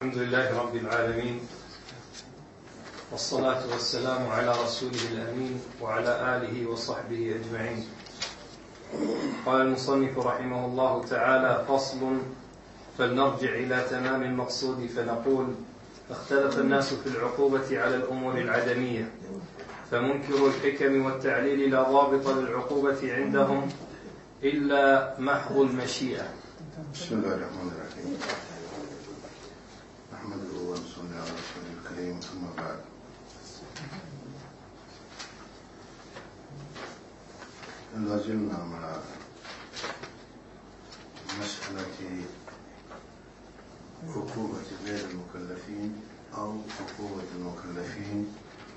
الحمد لله رب العالمين، والصلاة والسلام على رسوله الأمين وعلى آله وصحبه أجمعين. قال المصنف رحمه الله تعالى: فصل. فلنرجع إلى تمام المقصود فنقول: اختلف الناس في العقوبة على الأمور العدمية، فمنكر الحكم والتعليل لا ضابط للعقوبة عندهم إلا محض المشيئة. بسم الله الرحمن الرحيم. نحمده ونصلي على رسوله الكريم، ثم بعد. لا زلنا مع مسألة عقوبة غير المكلفين أو عقوبة المكلفين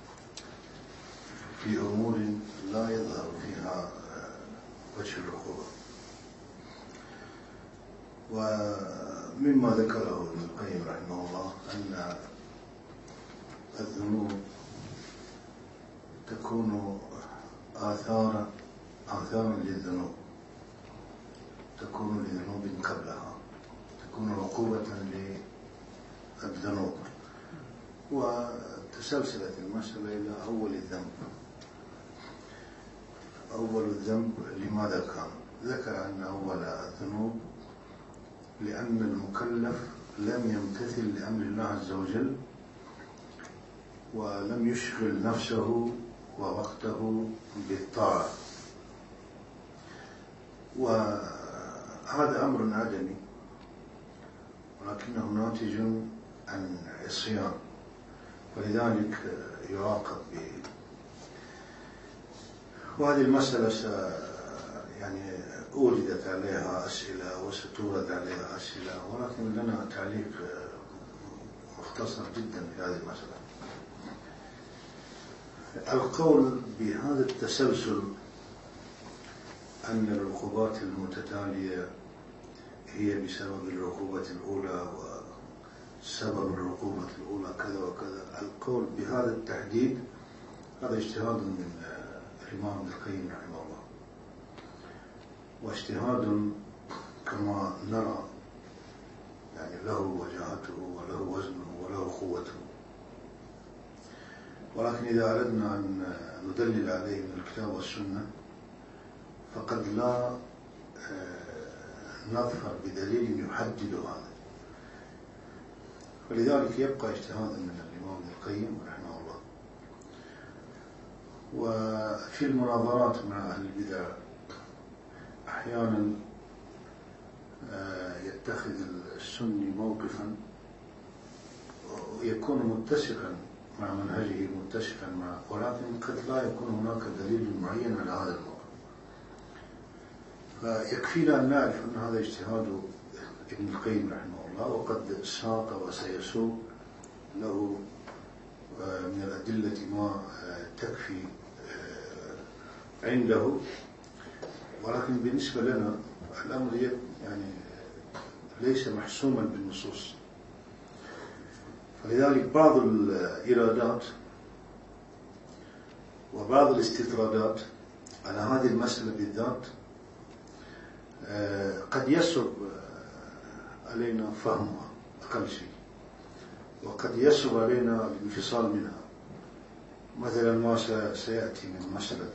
في أمور لا يظهر فيها وجه العقوبة. ومما ذكره ابن القيم رحمه الله أن الذنوب تكون آثارا للذنوب، تكون لذنوب قبلها، تكون عقوبة للذنوب. وتسلسلت المسألة إلى أول الذنب. أول الذنب لماذا كان؟ ذكر أن أول الذنوب لأن المكلف لم يمتثل لأمر الله عز وجل، ولم يشغل نفسه ووقته بالطاعة، وهذا أمر عدمي ولكنه ناتج عن عصيان، ولذلك يعاقب به. وهذه المسألة يعني أوردت عليها أسئلة وستورد عليها أسئلة، ولكن لنا تعليق مختصر جدا في هذه المسألة. القول بهذا التسلسل أن العقوبات المتتالية هي بسبب العقوبة الأولى وسبب العقوبة الأولى كذا وكذا، القول بهذا التحديد هذا اجتهاد من الإمام ابن القيم رحمه الله، واجتهاد كما نرى يعني له وجاهته وله وزنه وله قوته. ولكن إذا أردنا أن ندلل عليه من الكتاب والسنة فقد لا نظفر بدليل يحدد هذا، ولذلك يبقى اجتهادا من الإمام ابن القيم رحمه الله. وفي المناظرات مع أهل البدع أحيانا يتخذ السني موقفا ويكون متسقا مع منهجه، متسقا مع، ولكن قد لا يكون هناك دليل معين على هذا الموقف. فيكفينا أن نعرف أن هذا اجتهاد ابن القيم رحمه الله، وقد ساق وسيسوق له من الأدلة ما تكفي عنده. ولكن بالنسبة لنا الأمر يعني ليس محسوما بالنصوص، فلذلك بعض الإرادات وبعض الاستطرادات على هذه المسألة بالذات قد يصعب علينا فهمها أقل شيء، وقد يصعب علينا الانفصال منها. مثلا ما سيأتي من مسألة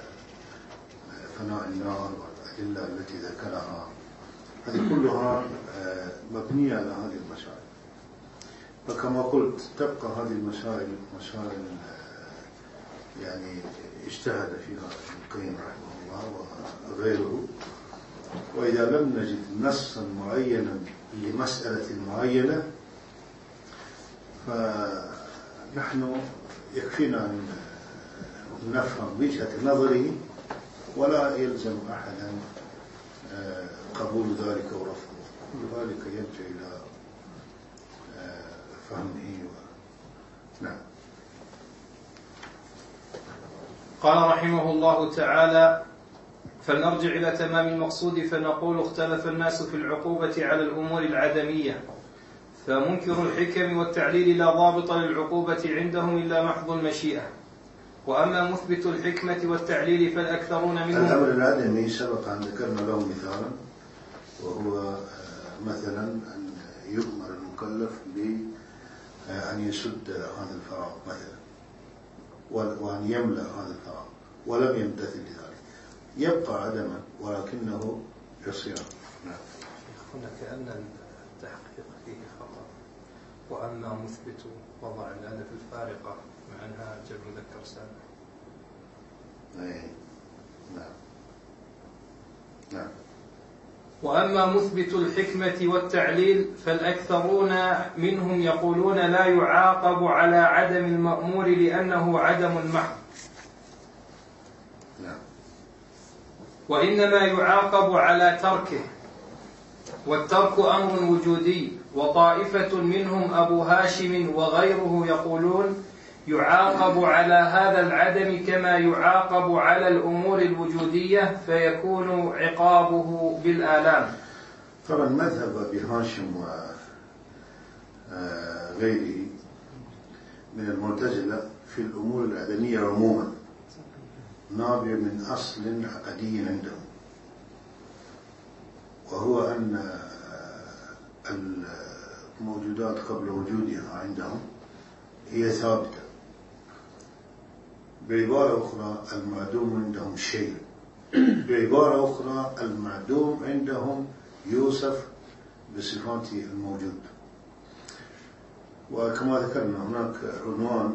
فناء النار والأدلة التي ذكرها، هذه كلها مبنية على هذه المسائل. فكما قلت تبقى هذه المسائل مسائل يعني اجتهد فيها ابن القيم رحمه الله وغيره، وإذا لم نجد نصا معينا لمسألة معينة فنحن يكفينا أن نفهم وجهة نظره، ولا يلزم أحدا قبول ذلك ورفضه. كل ذلك يرجع إلى فهمه نعم. قال رحمه الله تعالى: فلنرجع إلى تمام المقصود فنقول: اختلف الناس في العقوبة على الأمور العدمية، فمنكر الحكم والتعليل لا ضابط للعقوبة عندهم إلا محض المشيئة. وأما مثبت الحكمة والتعليل فالأكثرون منهم. الأمر العدمي سبق أن ذكرنا له مثالا، وهو مثلا أن يؤمر المكلف بأن يسد هذا الفراغ مثلا، وأن يملأ هذا الفراغ ولم يمتثل لذلك، يبقى عدما ولكنه يصير. نعم. هنا كأن التحقيق فيه خطأ. وأما مثبت وضع الألف الفارقة مع أنها جمع مذكر سالم. نعم. نعم. وأما مثبت الحكمة والتعليل فالأكثرون منهم يقولون لا يعاقب على عدم المأمور لأنه عدم محض، وإنما يعاقب على تركه، والترك أمر وجودي. وطائفة منهم أبو هاشم وغيره يقولون يعاقب على هذا العدم كما يعاقب على الأمور الوجودية فيكون عقابه بالآلام. طبعا مذهب أبي هاشم وغيره من المعتزلة في الأمور العدمية عموما نابع من أصل عقدي عندهم، وهو أن الموجودات قبل وجودها عندهم هي ثابتة. بعبارة أخرى المعدوم عندهم شيء، بعبارة أخرى المعدوم عندهم يوصف بصفات الموجود. وكما ذكرنا هناك عنوان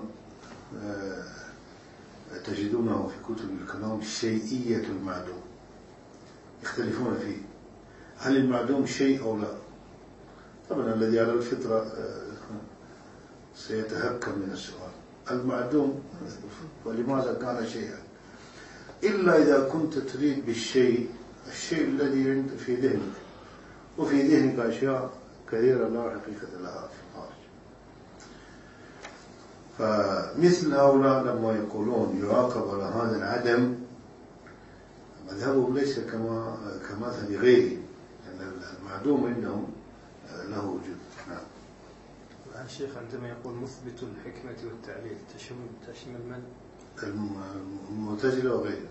تجدونه في كتب الكلام شيئية المعدوم، يختلفون فيه هل المعدوم شيء أو لا. طبعا الذي على الفطرة سيتهكم من السؤال، المعدوم ولماذا كان شيئا؟ إلا إذا كنت تريد بالشيء الشيء الذي في ذهنك، وفي ذهنك أشياء كثيرة لا حقيقة لها في الخارج. فمثل هؤلاء لما يقولون يعاقب على هذا العدم مذهبهم ليس كمذهب غيره، لأن المعدوم عندهم له وجود. نعم. الآن شيخ عندما يقول مثبت الحكمة والتعليل تشمل من؟ المعتزلة وغيرهم.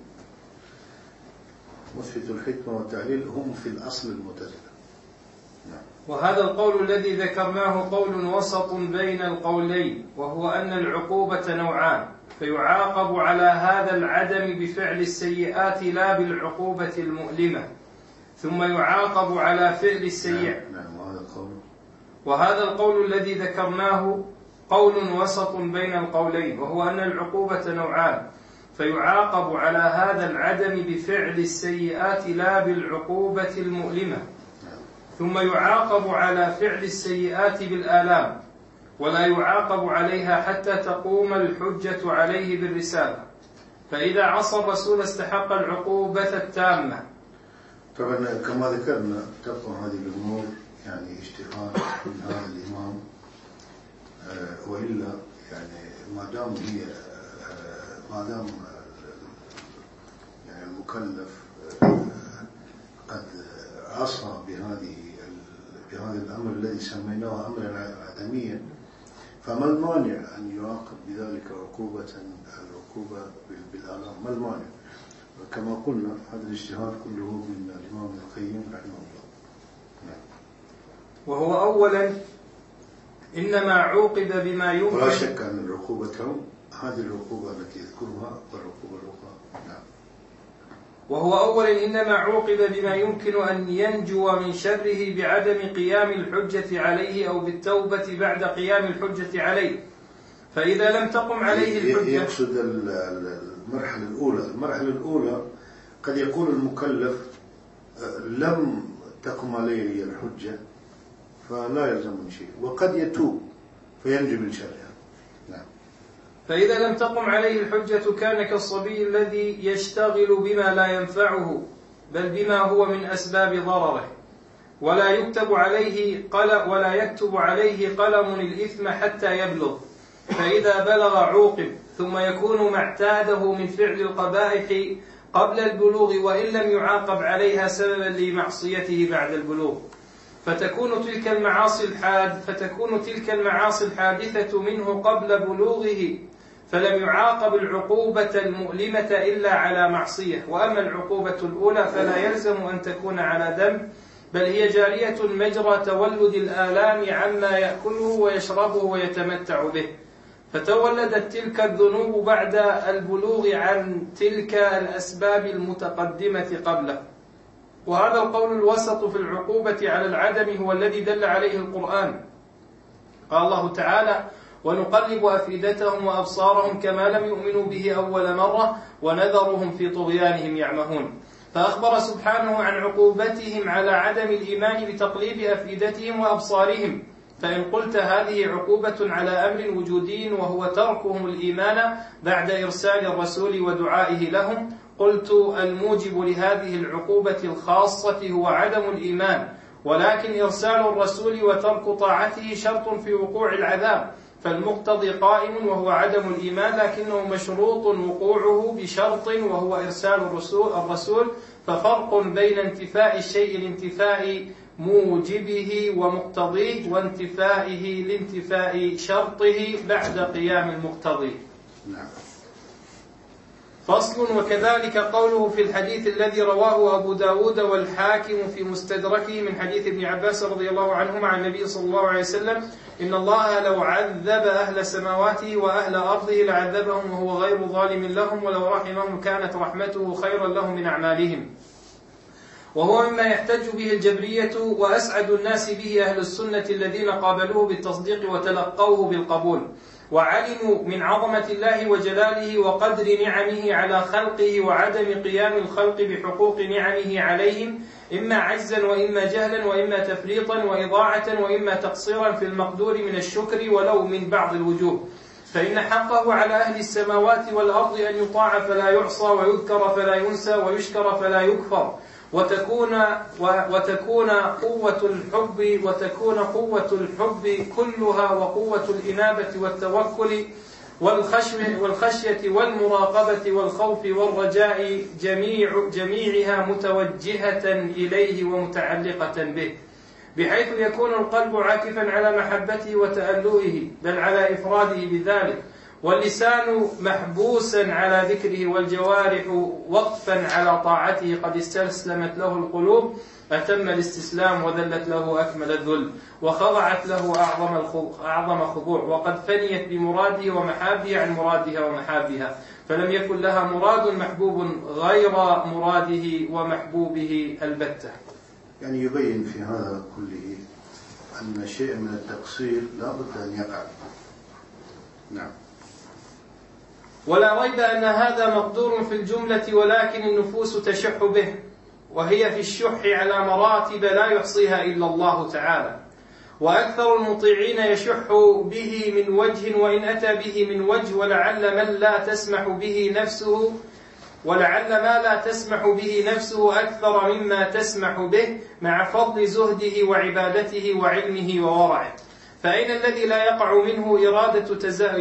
مثبت الحكمة والتعليل هم في الأصل المعتزلة. نعم. وهذا القول الذي ذكرناه قول وسط بين القولين، وهو أن العقوبة نوعان، فيعاقب على هذا العدم بفعل السيئات لا بالعقوبة المؤلمة، ثم يعاقب على فعل السيئات. نعم. وهذا القول الذي ذكرناه قول وسط بين القولين، وهو أن العقوبة نوعان، فيعاقب على هذا العدم بفعل السيئات لا بالعقوبة المؤلمة، ثم يعاقب على فعل السيئات بالآلام، ولا يعاقب عليها حتى تقوم الحجة عليه بالرسالة، فإذا عصى الرسول استحق العقوبة التامة. طبعا كما ذكرنا تبقى هذه الأمور يعني اجتهاد من هذا الإمام، وإلا يعني ما دام يعني المكلف قد عصى بهذا الأمر الذي سميناه أمرا عدميا، فما المانع أن يعاقب بذلك العقوبة بالآلام؟ ما المانع؟ كما قلنا هذا الاجتهاد كله من الإمام ابن القيم رحمه الله. وهو أولا إنما عوقب بما يمكن، ولا شك أن العقوبة هذه العقوبة التي يذكرها والعقوبة الأخرى. نعم. وهو أولا إنما عوقب بما يمكن أن ينجو من شره بعدم قيام الحجة عليه أو بالتوبة بعد قيام الحجة عليه، فإذا لم تقم عليه الحجة. يقصد المرحلة الأولى قد يقول المكلف لم تقم عليه الحجة فلا يلزمني شيء، وقد يتوب فينجو من شرها. نعم. فإذا لم تقم عليه الحجة كان كالصبي الذي يشتغل بما لا ينفعه بل بما هو من أسباب ضرره، ولا يكتب عليه قلم الإثم حتى يبلغ، فإذا بلغ عوقب، ثم يكون ما اعتاده من فعل القبائح قبل البلوغ وإن لم يعاقب عليها سببا لمعصيته بعد البلوغ، فتكون تلك المعاصي الحادثة منه قبل بلوغه، فلم يعاقب العقوبة المؤلمة إلا على معصية. وأما العقوبة الأولى فلا يلزم أن تكون على ذنب، بل هي جارية مجرى تولد الآلام عما يأكله ويشربه ويتمتع به، فتولدت تلك الذنوب بعد البلوغ عن تلك الأسباب المتقدمة قبله. وهذا القول الوسط في العقوبة على العدم هو الذي دل عليه القرآن. قال الله تعالى: ونقلب أفئدتهم وأبصارهم كما لم يؤمنوا به أول مرة ونذرهم في طغيانهم يعمهون. فأخبر سبحانه عن عقوبتهم على عدم الإيمان بتقليب أفئدتهم وأبصارهم. فإن قلت هذه عقوبة على أمر وجودي وهو تركهم الإيمان بعد إرسال الرسول ودعائه لهم، قلت الموجب لهذه العقوبة الخاصة هو عدم الإيمان، ولكن إرسال الرسول وترك طاعته شرط في وقوع العذاب، فالمقتضي قائم وهو عدم الإيمان، لكنه مشروط وقوعه بشرط وهو إرسال الرسول، ففرق بين انتفاء الشيء لانتفاء موجبه ومقتضيه وانتفائه لانتفاء شرطه بعد قيام المقتضي. فصل: وكذلك قوله في الحديث الذي رواه أبو داود والحاكم في مستدركه من حديث ابن عباس رضي الله عنهما عن النبي صلى الله عليه وسلم: إن الله لو عذب أهل سماواته وأهل أرضه لعذبهم وهو غير ظالم لهم، ولو رحمهم كانت رحمته خيرا لهم من أعمالهم. وهو مما يحتج به الجبرية، وأسعد الناس به أهل السنة الذين قابلوه بالتصديق وتلقوه بالقبول، وعلموا من عظمة الله وجلاله وقدر نعمه على خلقه وعدم قيام الخلق بحقوق نعمه عليهم، إما عجزا وإما جهلا وإما تفريطا وإضاعة وإما تقصيرا في المقدور من الشكر ولو من بعض الوجوه. فإن حقه على أهل السماوات والأرض أن يطاع فلا يعصى، ويذكر فلا ينسى، ويشكر فلا يكفر، وتكون قوة الحب كلها وقوة الإنابة والتوكل والخشية والمراقبة والخوف والرجاء جميعها متوجهة إليه ومتعلقة به، بحيث يكون القلب عاكفا على محبته وتألهه، بل على إفراده بذلك، واللسان محبوسا على ذكره، والجوارح وقفا على طاعته قد استسلمت له القلوب أتم الاستسلام، وذلت له أكمل الذل، وخضعت له أعظم خضوع، وقد فنيت بمراده ومحابه عن مرادها ومحابها، فلم يكن لها مراد محبوب غير مراده ومحبوبه البتة. يعني يبين في هذا كله أن شيء من التقصير لا بد أن يقع. نعم. ولا ريب أن هذا مقدور في الجملة، ولكن النفوس تشح به، وهي في الشح على مراتب لا يحصيها إلا الله تعالى. وأكثر المطيعين يشح به من وجه، وإن أتى به من وجه، ولعل ما لا تسمح به نفسه أكثر مما تسمح به، مع فضل زهده وعبادته وعلمه وورعه. فأين الذي لا يقع منه إرادة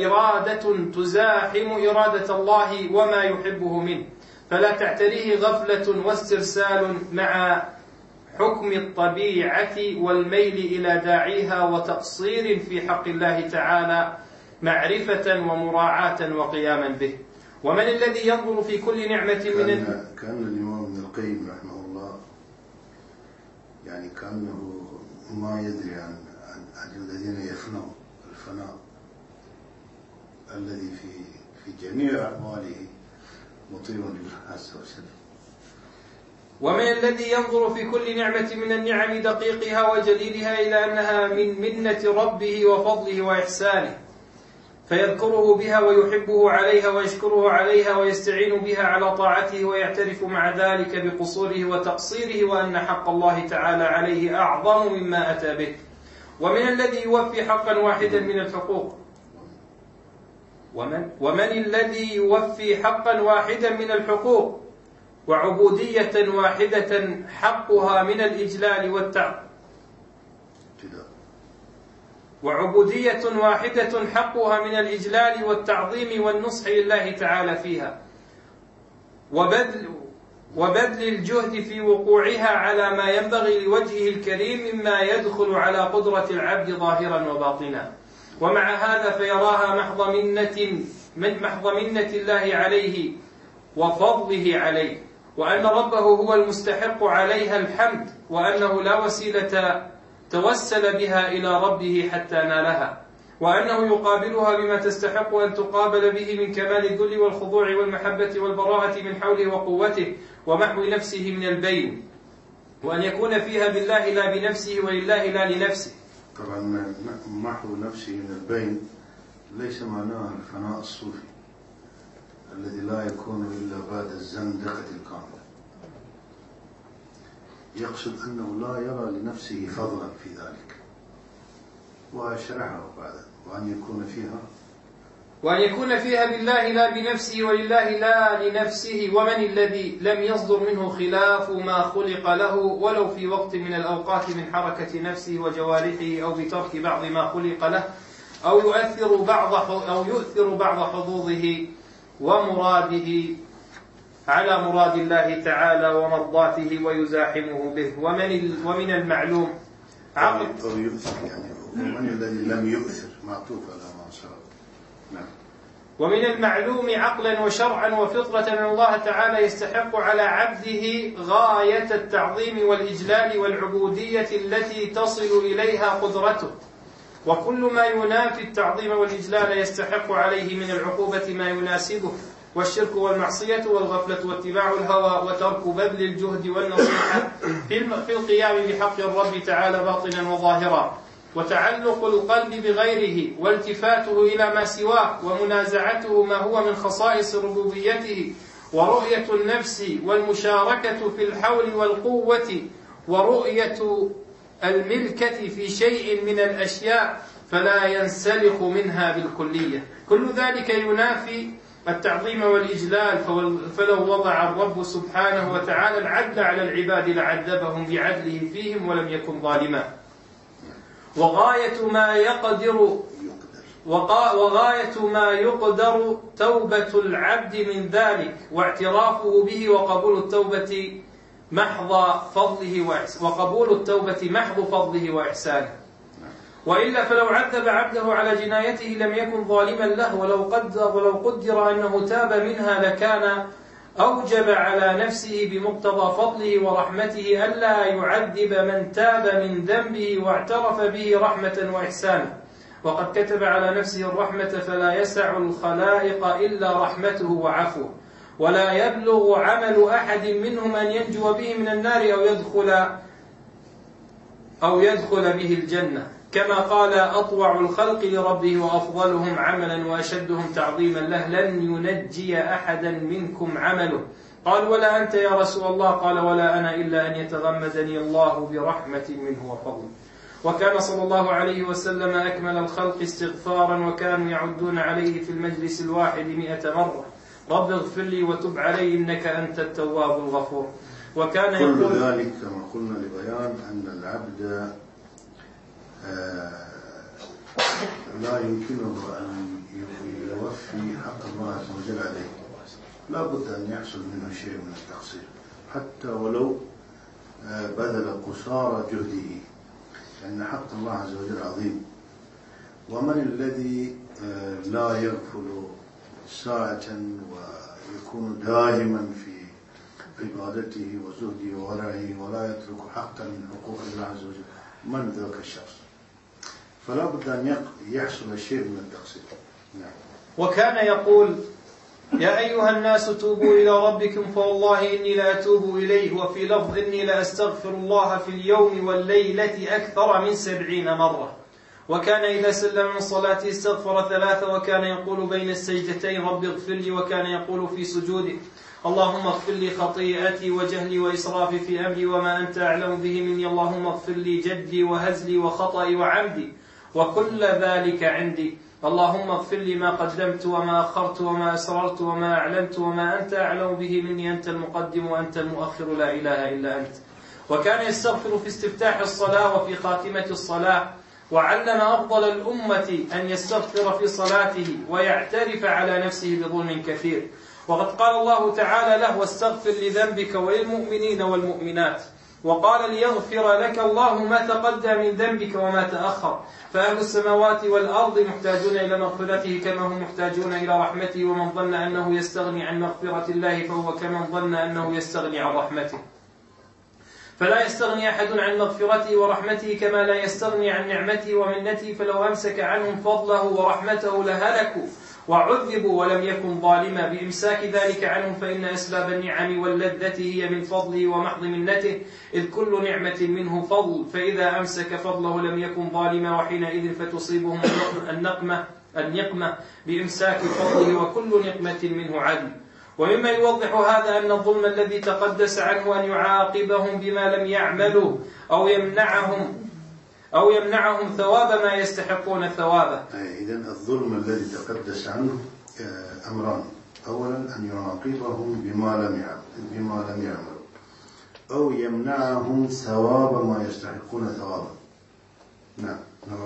تزاحم إرادة الله وما يحبه منه، فلا تعتريه غفلة واسترسال مع حكم الطبيعة والميل إلى داعيها وتقصير في حق الله تعالى معرفة ومراعاة وقياما به. ومن الذي ينظر في كل نعمة كان الإمام ابن القيم رحمه الله يعني كأنه ما يدري عن الذين يفنون الفناء الذي في جميع أعماله مطيع لله عز وجل. ومن الذي ينظر في كل نعمة من النعم دقيقها وجليلها إلى أنها من منة ربه وفضله وإحسانه، فيذكره بها ويحبه عليها ويشكره عليها ويستعين بها على طاعته، ويعترف مع ذلك بقصوره وتقصيره، وأن حق الله تعالى عليه أعظم مما أتى به. ومن الذي يوفي حقا واحدا من الحقوق ومن الذي يوفي حقا واحدا من الحقوق وعبودية واحدة حقها من الإجلال والتعظيم والنصح لله تعالى فيها، وبذل الجهد في وقوعها على ما ينبغي لوجهه الكريم مما يدخل على قدرة العبد ظاهرا وباطنا. ومع هذا فيراها محض منة الله عليه وفضله عليه، وأن ربه هو المستحق عليها الحمد، وأنه لا وسيلة توسل بها إلى ربه حتى نالها، وأنه يقابلها بما تستحق أن تقابل به من كمال الذل والخضوع والمحبة والبراءة من حوله وقوته ومحو نفسه من البين، وأن يكون فيها بالله لا بنفسه ولله لا لنفسه. طبعا محو نفسه من البين ليس معناه الفناء الصوفي الذي لا يكون إلا بعد الزندقة الكاملة. يقصد أنه لا يرى لنفسه فضلا في ذلك، وشرحه بعد، وأن يكون فيها بالله لا بنفسه ولله لا لنفسه، ومن الذي لم يصدر منه خلاف ما خلق له ولو في وقت من الأوقات من حركة نفسه وجوارحه، أو بترك بعض ما خلق له، أو يؤثر بعض حظوظه ومراده على مراد الله تعالى ومرضاته ويزاحمه به. ومن المعلوم عقل أو يؤثر، يعني ومن الذي لم يؤثر معطوف على ما سبق. نعم. ومن المعلوم عقلا وشرعا وفطرة أن الله تعالى يستحق على عبده غاية التعظيم والإجلال والعبودية التي تصل إليها قدرته، وكل ما ينافي التعظيم والإجلال يستحق عليه من العقوبة ما يناسبه، والشرك والمعصية والغفلة واتباع الهوى وترك بذل الجهد والنصيحة في القيام بحق الرب تعالى باطنا وظاهرا، وتعلق القلب بغيره والتفاته إلى ما سواه ومنازعته ما هو من خصائص ربوبيته، ورؤية النفس والمشاركة في الحول والقوة، ورؤية الملكة في شيء من الأشياء فلا ينسلخ منها بالكلية. كل ذلك ينافي التعظيم والإجلال، فلو وضع الرب سبحانه وتعالى العدل على العباد لعذبهم بعدله فيهم ولم يكن ظالما. وغاية ما يقدر توبة العبد من ذلك واعترافه به وقبول التوبة محض فضله وإحسانه. وإلا فلو عذب عبده على جنايته لم يكن ظالما له، ولو قدر أنه تاب منها لكان أوجب على نفسه بمقتضى فضله ورحمته ألا يعذب من تاب من ذنبه واعترف به رحمة وإحسانا، وقد كتب على نفسه الرحمة فلا يسع الخلائق إلا رحمته وعفوه، ولا يبلغ عمل أحد منهم أن ينجو به من النار أو يدخل به الجنة، كما قال أطوع الخلق لربه وأفضلهم عملا وأشدهم تعظيما له لن ينجي أحدا منكم عمله. قال ولا أنت يا رسول الله؟ قال ولا أنا إلا أن يتغمدني الله برحمة منه وفضل. وكان صلى الله عليه وسلم أكمل الخلق استغفارا، وكانوا يعدون عليه في المجلس الواحد 100 مرة رب اغفر لي وتب علي إنك أنت التواب الغفور. وكان كل ذلك كما قلنا لبيان أن العبد لا يمكنه أن يوفي حق الله عز وجل عليه، لا بد أن يحصل منه شيء من التقصير حتى ولو بذل قصارى جهده، لأن حق الله عز وجل عظيم. ومن الذي لا يغفل ساعة ويكون دائما في عبادته وزهده وورعه ولا يترك حقا من حقوق الله عز وجل؟ من ذاك الشخص؟ فلا بد أن يحصل الشيء من التقصير. نعم. وكان يقول يا أيها الناس توبوا إلى ربكم فوالله إني لأتوب إليه، وفي لفظ إني لأستغفر الله في اليوم والليلة أكثر من 70 مرة. وكان إذا سلم من صلاته استغفر 3، وكان يقول بين السجدتين رب اغفر لي، وكان يقول في سجوده اللهم اغفر لي خطيئتي وجهلي وإسرافي في أمري وما أنت أعلم به مني، اللهم اغفر لي جدي وهزلي وخطئي وعمدي وكل ذلك عندي، اللهم اغفر لي ما قدمت وما أخرت وما أسررت وما أعلنت وما أنت أعلم به مني، أنت المقدم وأنت المؤخر لا إله إلا أنت. وكان يستغفر في استفتاح الصلاة وفي خاتمة الصلاة، وعلم أفضل الأمة أن يستغفر في صلاته ويعترف على نفسه بظلم كثير، وقد قال الله تعالى له واستغفر لذنبك وللمؤمنين والمؤمنات. وقال ليغفر لك الله ما تقدم من ذنبك وما تأخر. فأهل السماوات والأرض محتاجون إلى مغفرته كما هم محتاجون إلى رحمته، ومن ظن أنه يستغني عن مغفرة الله فهو كمن ظن أنه يستغني عن رحمته. فلا يستغني أحد عن مغفرته ورحمته كما لا يستغني عن نعمته ومنته، فلو أمسك عنهم فضله ورحمته لهلكوا وعذبوا ولم يكن ظالما بإمساك ذلك عنهم، فإن أسباب النعم واللذة هي من فضله ومحض منته، إذ كل نعمة منه فضل، فإذا أمسك فضله لم يكن ظالما، وحينئذ فتصيبهم النقمة بإمساك فضله، وكل نقمة منه عدل. ومما يوضح هذا أن الظلم الذي تقدس عنه أن يعاقبهم بما لم يعملوا أو يمنعهم ثواب ما يستحقون ثوابه. إذن الظلم الذي تقدس عنه أمران: أولا أن يعاقبهم بما لم يعملوا، أو يمنعهم ثواب ما يستحقون ثوابه. نعم.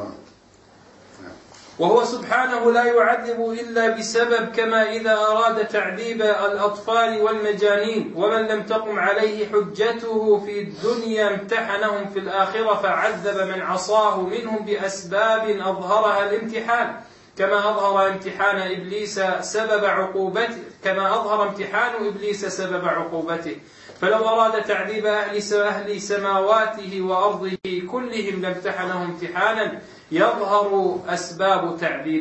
وهو سبحانه لا يعذب إلا بسبب، كما إذا أراد تعذيب الأطفال والمجانين ومن لم تقم عليه حجته في الدنيا امتحنهم في الآخرة، فعذب من عصاه منهم بأسباب أظهرها الامتحان، كما أظهر امتحان إبليس سبب عقوبته. فلو أراد تعذيب أهل سماواته وأرضه كلهم لامتحنهم امتحانا يظهر أسباب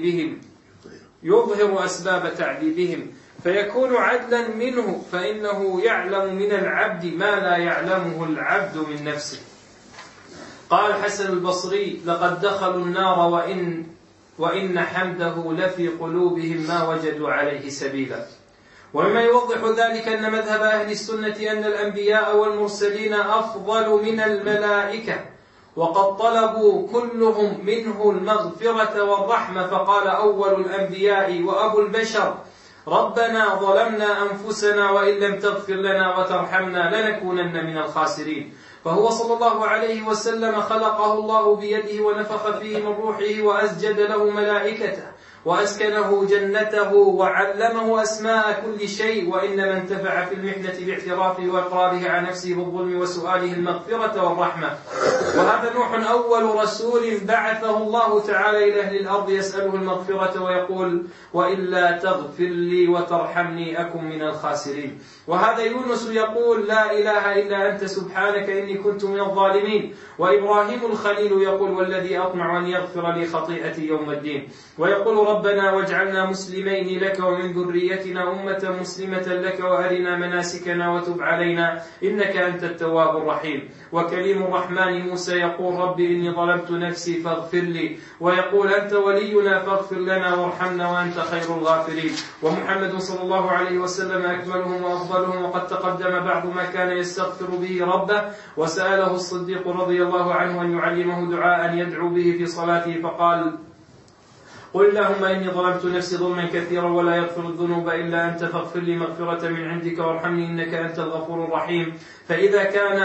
تعذيبهم فيكون عدلا منه، فإنه يعلم من العبد ما لا يعلمه العبد من نفسه. قال الحسن البصري: لقد دخلوا النار وإن حمده لفي قلوبهم ما وجدوا عليه سبيلا. ومما يوضح ذلك أن مذهب أهل السنة أن الأنبياء والمرسلين أفضل من الملائكة، وقد طلبوا كلهم منه المغفرة والرحمة، فقال أول الأنبياء وأبو البشر: ربنا ظلمنا أنفسنا وإن لم تغفر لنا وترحمنا لنكونن من الخاسرين. فهو صلى الله عليه وسلم خلقه الله بيده ونفخ فيه من روحه وأسجد له ملائكته وأسكنه جنته وعلمه أسماء كل شيء، وإنما انتفع في المحنة باعترافه وإقراره عن نفسه بالظلم وسؤاله المغفرة والرحمة. وهذا نوح أول رسول بعثه الله تعالى إلى أهل الأرض يسأله المغفرة ويقول: وإلا تغفر لي وترحمني أكن من الخاسرين. وهذا يونس يقول: لا إله إلا أنت سبحانك إني كنت من الظالمين. وإبراهيم الخليل يقول: والذي أطمع أن يغفر لي خطيئتي يوم الدين. ويقول: ربنا واجعلنا مسلمين لك ومن ذريتنا أمة مسلمة لك وأرنا مناسكنا وتب علينا إنك أنت التواب الرحيم. وكليم الرحمن موسى يقول: رب إني ظلمت نفسي فاغفر لي. ويقول: أنت ولينا فاغفر لنا وارحمنا وأنت خير الغافرين. ومحمد صلى الله عليه وسلم أكملهم وأفضلهم، وقد تقدم بعض ما كان يستغفر به ربه، وسأله الصديق رضي الله عنه أن يعلمه دعاء يدعو به في صلاته، فقال: قل اللهم إني ظلمت نفسي ظلما كثيرا ولا يغفر الذنوب إلا أنت فاغفر لي مغفرة من عندك وارحمني إنك أنت الغفور الرحيم. فإذا كان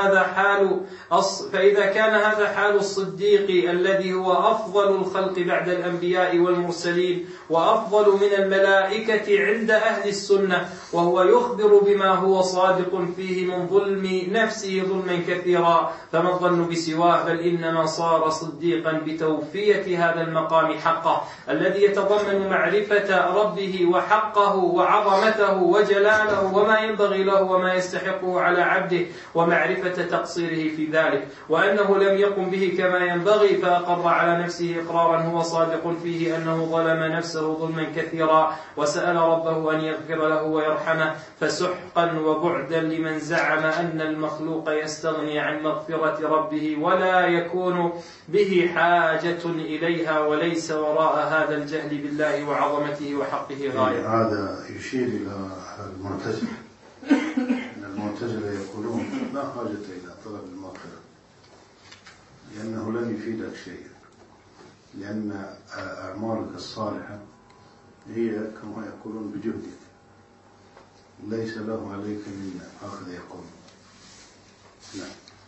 هذا حال الصديق الذي هو أفضل الخلق بعد الأنبياء والمرسلين وأفضل من الملائكة عند أهل السنة، وهو يخبر بما هو صادق فيه من ظلم نفسه ظلما كثيرا، فما الظن بسواه؟ بل إنما صار صديقا بتوفية هذا المقام حقه الذي يتضمن معرفة ربه وحقه وعظمته وجلاله وما ينبغي له وما يستحقه على عبده، ومعرفة تقصيره في ذلك، وأنه لم يقم به كما ينبغي، فأقر على نفسه إقرارا هو صادق فيه أنه ظلم نفسه ظلما كثيرا، وسأل ربه أن يغفر له ويرحمه. فسحقا وبعدا لمن زعم أن المخلوق يستغني عن مغفرة ربه ولا يكون به حاجة إليها، وليس وراء هذا الجهل بالله وعظمته وحقه غاية. هذا يشير إلى المعتزلة. المعتزلة يقولون لا حاجة إلى طلب المغفرة لأنه لن يفيدك شيء، لأن أعمالك الصالحة هي كما يقولون بجهدك، ليس له عليك من هكذا يقول. نعم.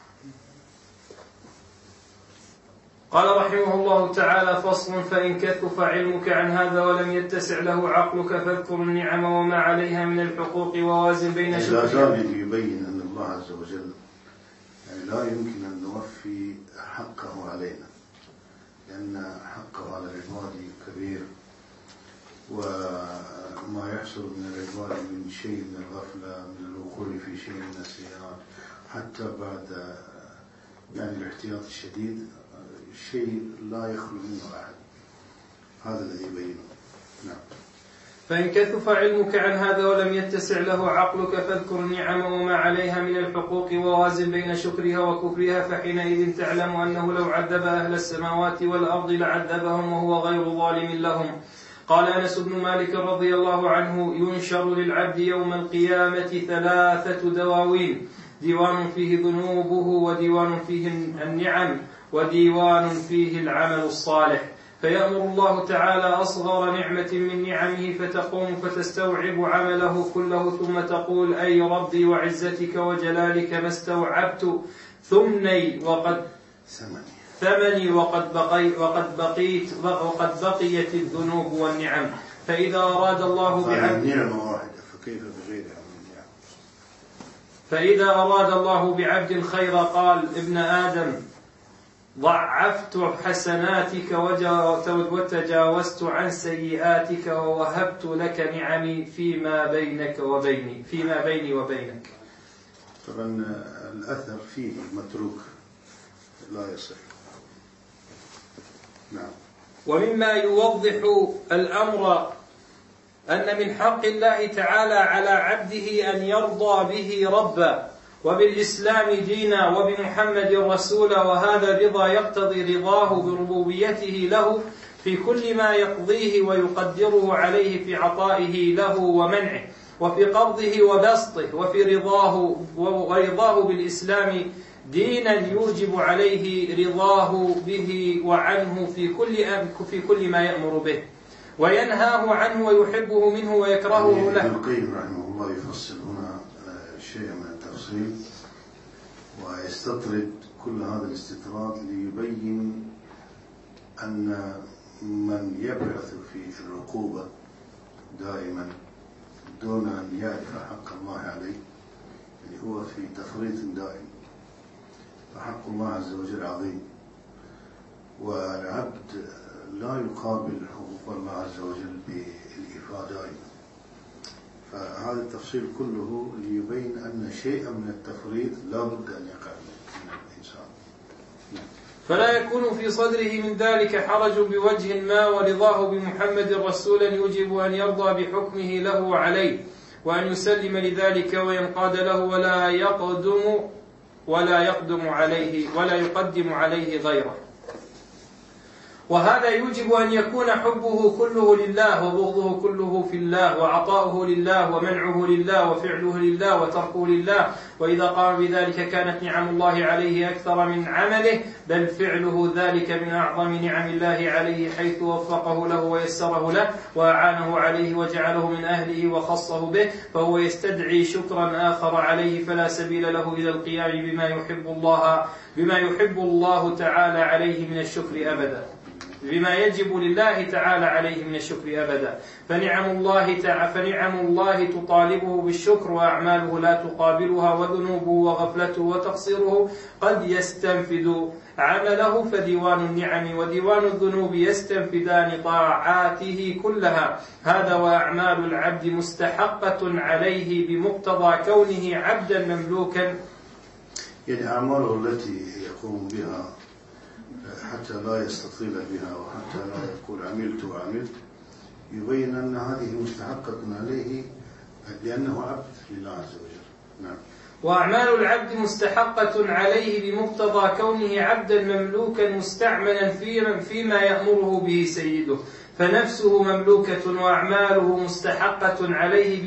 قال رحمه الله تعالى: فصل: فإن كثف علمك عن هذا ولم يتسع له عقلك فاذكر النعم وما عليها من الحقوق ووازن بين شروطها. إذا كان يبين أن الله عز وجل يعني لا يمكن أن نوفي حقه علينا، لأن حقه على العباد كبير، وما يحصل من العباد من شيء من الغفلة، من الوقوع في شيء من السيئات، حتى بعد يعني الاحتياط الشديد، شيء لا يخلو منه أحد. هذا الذي يبينه. نعم. فإن كثف علمك عن هذا ولم يتسع له عقلك فاذكر النعم وما عليها من الحقوق ووازن بين شكرها وكفرها، فحينئذ تعلم أنه لو عذب أهل السماوات والأرض لعذبهم وهو غير ظالم لهم. قال أنس بن مالك رضي الله عنه: ينشر للعبد يوم القيامة 3 دواوين: ديوان فيه ذنوبه، وديوان فيه النعم، وديوان فيه العمل الصالح. فيأمر الله تعالى أصغر نعمة من نعمه فتقوم فتستوعب عمله كله، ثم تقول: أي ربي وعزتك وجلالك ما استوعبت ثمني وقد بقيت الذنوب والنعم. فإذا أراد الله بعبد نعمة واحدة فكيف بغيرها من نعم. فإذا أراد الله بعبد الخير قال: ابن آدم ضعفت حسناتك وتجاوزت عن سيئاتك ووهبت لك نعمي فيما بيني وبينك. طبعا الأثر فيه متروك لا يصح. نعم. ومما يوضح الأمر أن من حق الله تعالى على عبده أن يرضى به ربا، وبالإسلام دينا، وبمحمد رسولا، وهذا الرضا يقتضي رضاه بربوبيته له في كل ما يقضيه ويقدره عليه في عطائه له ومنعه، وفي قبضه وبسطه، وفي رضاه بالإسلام دينا يوجب عليه رضاه به وعنه في كل ما يأمر به وينهاه عنه ويحبه منه ويكرهه له. ابن القيم رحمه الله يفصل هنا شيء من التفصيل ويستطرد كل هذا الاستطراد ليبين أن من يبعث في العقوبة دائما دون أن يعرف حق الله عليه يعني هو في تفريط دائم، فحق الله عز وجل عظيم، والعبد لا يقابل حقوق الله عز وجل بالإيفاء دائما. فهذا التفصيل كله ليبين أن شيئا من التفريط لا بد أن يقع من الإنسان. فلا يكون في صدره من ذلك حرج بوجه ما، ورضاه بمحمد رسولا يجب أن يرضى بحكمه له عليه، وأن يسلم لذلك وينقاد له ولا يقدم عليه غيره. وهذا يوجب أن يكون حبه كله لله، وبغضه كله في الله، وعطاؤه لله، ومنعه لله، وفعله لله، وتركه لله. وإذا قام بذلك كانت نعم الله عليه أكثر من عمله، بل فعله ذلك من أعظم نعم الله عليه، حيث وفقه له ويسره له وأعانه عليه وجعله من أهله وخصه به، فهو يستدعي شكرا آخر عليه، فلا سبيل له إلى القيام بما يحب الله تعالى عليه من الشكر أبدا، بما يجب لله تعالى عليه من الشكر أبدا. فنعم الله تطالبه بالشكر، وأعماله لا تقابلها، وذنوبه وغفلته وتقصيره قد يستنفد عمله، فديوان النعم وديوان الذنوب يستنفدان طاعاته كلها. هذا وأعمال العبد مستحقة عليه بمقتضى كونه عبدا مملوكا. يعني أعماله التي يقوم بها حتى لا يستطيل بها وحتى لا يقول عملت وعملت، يبين أن هذه مستحقة عليه لأنه عبد لله عز وجل. نعم. وأعمال العبد مستحقة عليه بمقتضى كونه عبدا مملوكا مستعملا فيما يأمره به سيده، فنفسه مملوكة، وأعماله مستحقة عليه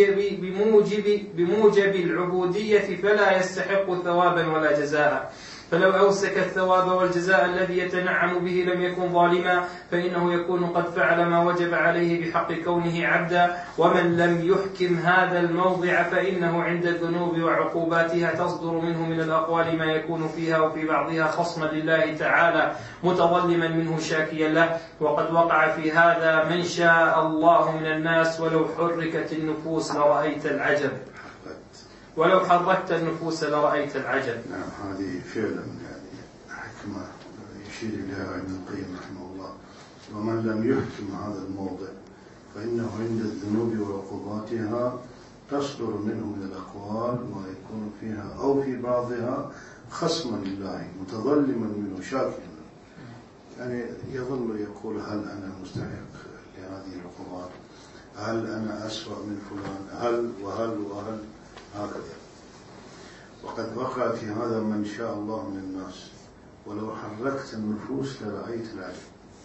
بموجب العبودية، فلا يستحق ثوابا ولا جزاء. فلو أوسك الثواب والجزاء الذي يتنعم به لم يكن ظالما، فإنه يكون قد فعل ما وجب عليه بحق كونه عبدا. ومن لم يحكم هذا الموضع فإنه عند الذنوب وعقوباتها تصدر منه من الأقوال ما يكون فيها وفي بعضها خصما لله تعالى متظلما منه شاكيا له. وقد وقع في هذا من شاء الله من الناس، ولو حركت النفوس لرأيت العجب. ولو حركت النفوس لرأيت العجب. نعم، هذه فعلا يعني حكمة يشير إليها ابن القيم رحمه الله. ومن لم يحكم هذا الموضع فإنه عند الذنوب وعقوباتها تصدر منه من الأقوال ما يكون فيها أو في بعضها خصما لله متظلما منه شاكرا، يعني يظل يقول هل أنا مستحق لهذه العقوبات، هل أنا أسوأ من فلان، هل وهل هكذا. وقد وقع في هذا من شاء الله من الناس، ولو حركت النفوس لرأيت العجب.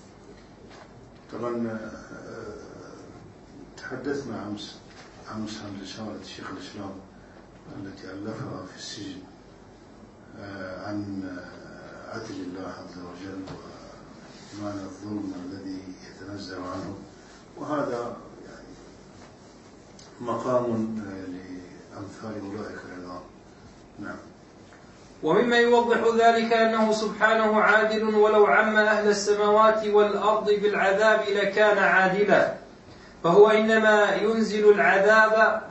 طبعا تحدثنا أمس عن رسالة شيخ الإسلام التي ألفها في السجن عن عدل الله عز وجل ومعنى الظلم الذي يتنزل عنه، وهذا يعني مقام لأمثال أولئك العظام. نعم. ومما يوضح ذلك أنه سبحانه عادل، ولو عم أهل السماوات والأرض بالعذاب لكان عادلا، فهو إنما ينزل العذاب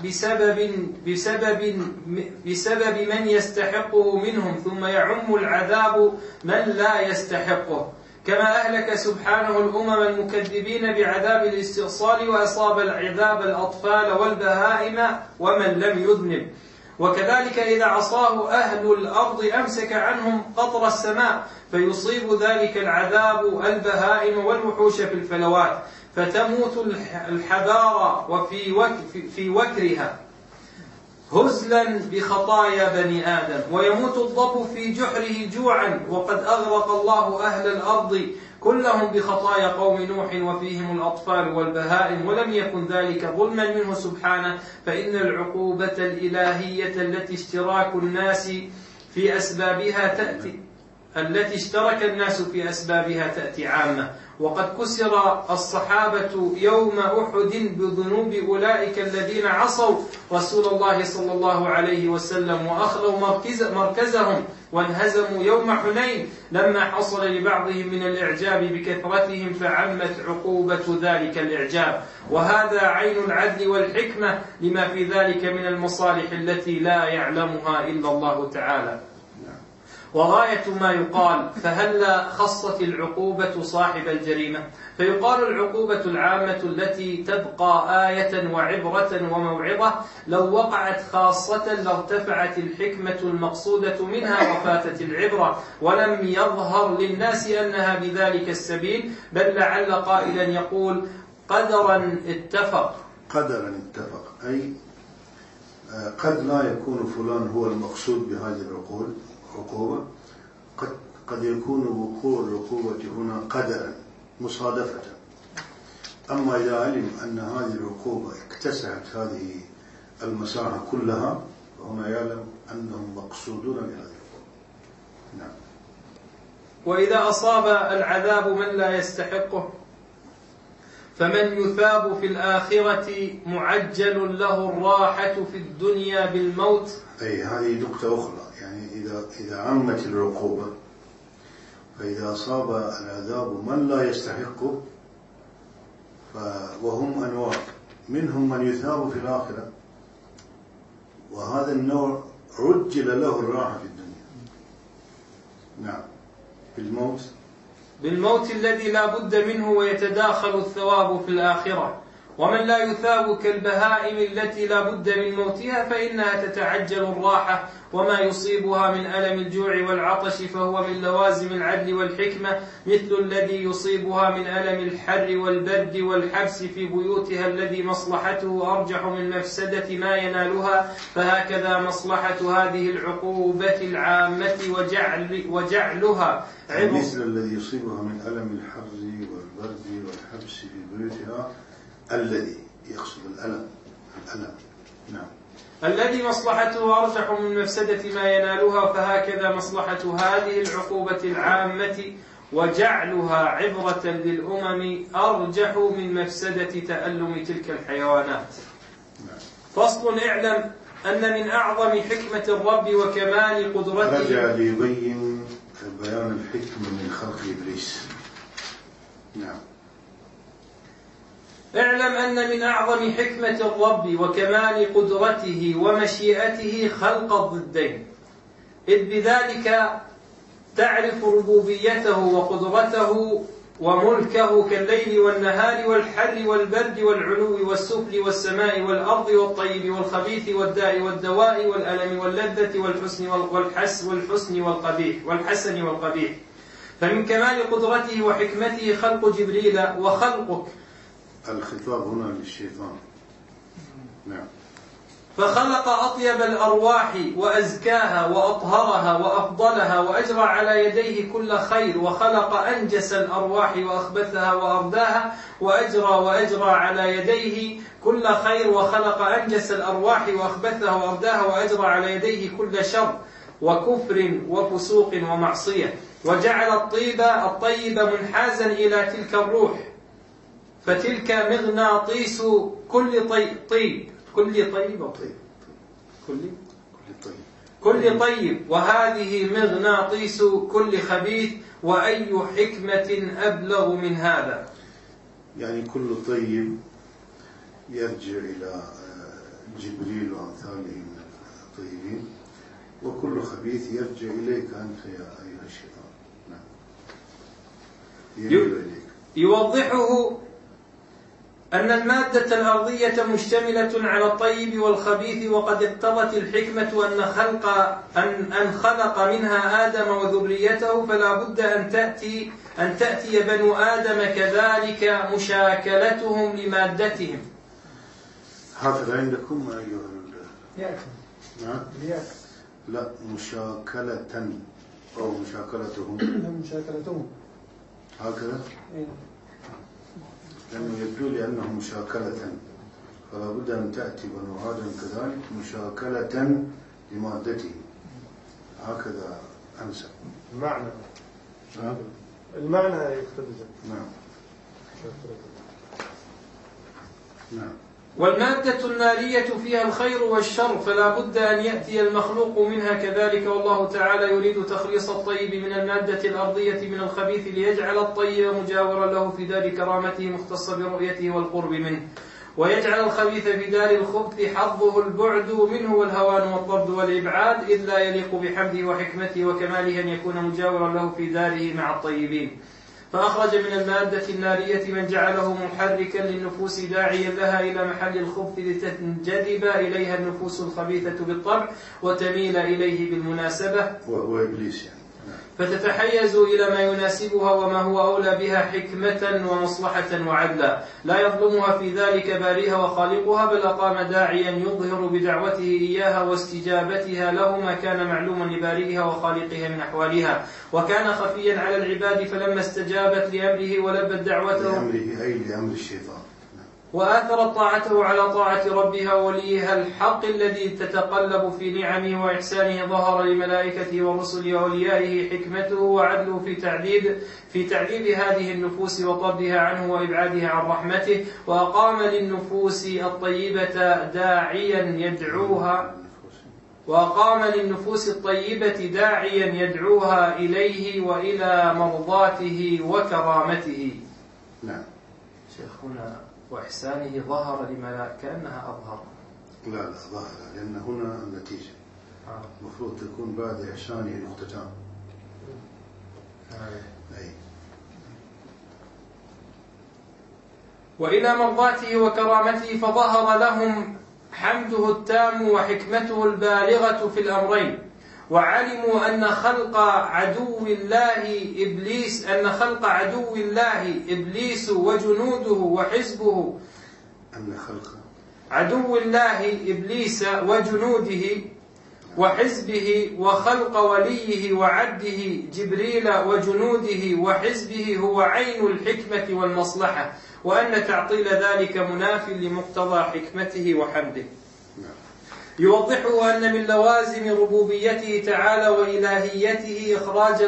بسبب من يستحقه منهم، ثم يعم العذاب من لا يستحقه، كما أهلك سبحانه الأمم المكذبين بعذاب الاستئصال، وأصاب العذاب الأطفال والبهائم ومن لم يذنب. وكذلك إذا عصاه أهل الأرض أمسك عنهم قطر السماء، فيصيب ذلك العذاب البهائم والوحوش في الفلوات، فتموت الحذارى في وكرها هزلا بخطايا بني آدم، ويموت الضب في جحره جوعا، وقد أغرق الله أهل الأرض كلهم بخطايا قوم نوح وفيهم الأطفال والبهائم، ولم يكن ذلك ظلما منه سبحانه، فإن العقوبة الإلهية التي اشترك الناس في أسبابها تأتي عامة. وقد كسر الصحابة يوم أحد بذنوب أولئك الذين عصوا رسول الله صلى الله عليه وسلم وأخلوا مركزهم، وانهزموا يوم حنين لما حصل لبعضهم من الإعجاب بكثرتهم، فعمت عقوبة ذلك الإعجاب. وهذا عين العدل والحكمة لما في ذلك من المصالح التي لا يعلمها إلا الله تعالى. وغاية ما يقال: فهلا خصت العقوبة صاحب الجريمة؟ فيقال العقوبة العامة التي تبقى آية وعبرة وموعظة لو وقعت خاصة لارتفعت الحكمة المقصودة منها وفاتت العبرة، ولم يظهر للناس أنها بذلك السبيل، بل لعل قائلا يقول: قدرا اتفق. قدرا اتفق، أي قد لا يكون فلان هو المقصود بهذه العقوبة، قد يكون وقوع العقوبة هنا قدرا مصادفة. أما إذا علم أن هذه العقوبة اكتسحت هذه المساحة كلها، فهنا يعلم أنهم مقصودون بهذه العقوبة. نعم. وإذا أصاب العذاب من لا يستحقه، فمن يثاب في الآخرة معجل له الراحة في الدنيا بالموت. أي هذه نقطة أخرى، يعني إذا عمت العقوبة، فإذا أصاب العذاب من لا يستحقه، وهم أنواع، منهم من يثاب في الآخرة، وهذا النوع عجل له الراحة في الدنيا. نعم. بالموت الذي لا بد منه، ويتداخل الثواب في الآخرة. ومن لا يثاب كالبهائم التي لا بد من موتها، فإنها تتعجل الراحة، وما يصيبها من ألم الجوع والعطش فهو من لوازم العدل والحكمة، مثل الذي يصيبها من ألم الحر والبرد والحبس في بيوتها الذي مصلحته أرجح من مفسدة ما ينالها، فهكذا مصلحة هذه العقوبة العامة وجعلها مثل الذي يصيبها من ألم الحر والبرد والحبس في بيوتها، الذي يقصد الألم. نعم. الذي مصلحته أرجح من مفسدة ما ينالها، فهكذا مصلحة هذه العقوبة العامة وجعلها عبرة للأمم أرجح من مفسدة تألم تلك الحيوانات. فصل: اعلم أن من أعظم حكمة الرب وكمال قدرته. رجع ليبين بيان الحكمة من خلق إبليس. نعم. اعلم واعلم أن من أعظم حكمة الرب وكمال قدرته ومشيئته خلق الضدين، إذ بذلك تعرف ربوبيته وقدرته وملكه كالليل والنهار والحر والبرد والعلو والسفل والسماء والأرض والطيب والخبيث والداء والدواء والألم واللذة والحسن والقبيح. فمن كمال قدرته وحكمته خلق جبريل وخلقك. الخطاب هنا للشيطان. نعم. فخلق أطيب الأرواح وأزكاها وأطهرها وأفضلها وأجرى على يديه كل خير، وخلق أنجس الأرواح وأخبثها وأرداها وأجرى على يديه كل خير، وخلق أنجس الأرواح وأخبثها وأرداها وأجرى على يديه كل شر وكفر وفسوق ومعصية، وجعل الطيب منحازا إلى تلك الروح، فتلك مغناطيس كل طيب وهذه مغناطيس كل خبيث، وأي حكمة أبلغ من هذا. يعني كل طيب يرجع إلى جبريل وأمثاله من الطيبين، وكل خبيث يرجع إليك أنت يا أيها الشيطان. نعم. يوضحه أن المادة الأرضية مشتملة على الطيب والخبيث، وقد اقتضت الحكمة أن خلق منها آدم وذريته، فلا بد أن تأتي بنو آدم كذلك مشاكلتهم لمادتهم. هكذا عندكم أيها نعم؟ لا، مشاكلة أو مشاكلتهم. مشاكلتهم هكذا، لأنه يبدو لي أنه مشاكلة، فلا بد أن تأتي بنو آدم كذلك مشاكلة لمادته. هكذا أنسى المعنى يقتضي. نعم. والمادة النارية فيها الخير والشر، فلا بد أن يأتي المخلوق منها كذلك، والله تعالى يريد تخليص الطيب من المادة الأرضية من الخبيث، ليجعل الطيب مجاورا له في دار كرامته مختص برؤيته والقرب منه، ويجعل الخبيث في دار الخبث حظه البعد منه والهوان والطرد والإبعاد، إذ لا يليق بحمده وحكمته وكماله أن يكون مجاورا له في داره مع الطيبين. فأخرج من المادة النارية من جعله محركا للنفوس داعيا لها إلى محل الخبث، لتنجذب إليها النفوس الخبيثة بالطبع وتميل إليه بالمناسبة، وإبليس يعني. فتتحيز إلى ما يناسبها وما هو أولى بها حكمة ومصلحة وعدلا، لا يظلمها في ذلك باريها وخالقها، بل أقام داعيا يظهر بدعوته إياها واستجابتها له ما كان معلوما لبارئها وخالقها من أحوالها، وكان خفيا على العباد، فلما استجابت لأمره ولبت دعوته لأمره أي لأمر الشيطان، وآثرت طاعته على طاعة ربها وليها الحق الذي تتقلب في نعمه وإحسانه، ظهر لملائكته ورسله وأوليائه حكمته وعدله في تعذيب هذه النفوس وطردها عنه وإبعادها عن رحمته، وأقام للنفوس الطيبة داعيا يدعوها إليه وإلى مرضاته وكرامته. نعم. شيخنا وإحسانه ظهر لملائكة كأنها أظهر. لا ظهر، لأن هنا النتيجة المفروض تكون بعد إحسانه المختتام. وإلى مرضاته وكرامته، فظهر لهم حمده التام وحكمته البالغة في الأمرين، وعلموا أن خلق عدو الله إبليس وجنوده وحزبه، أن خلق عدو الله إبليس وجنوده وحزبه وخلق وليه وعبده جبريل وجنوده وحزبه هو عين الحكمة والمصلحة، وأن تعطيل ذلك مناف لمقتضى حكمته وحمده. يوضحه أن من لوازم ربوبيته تعالى وإلهيته إخراج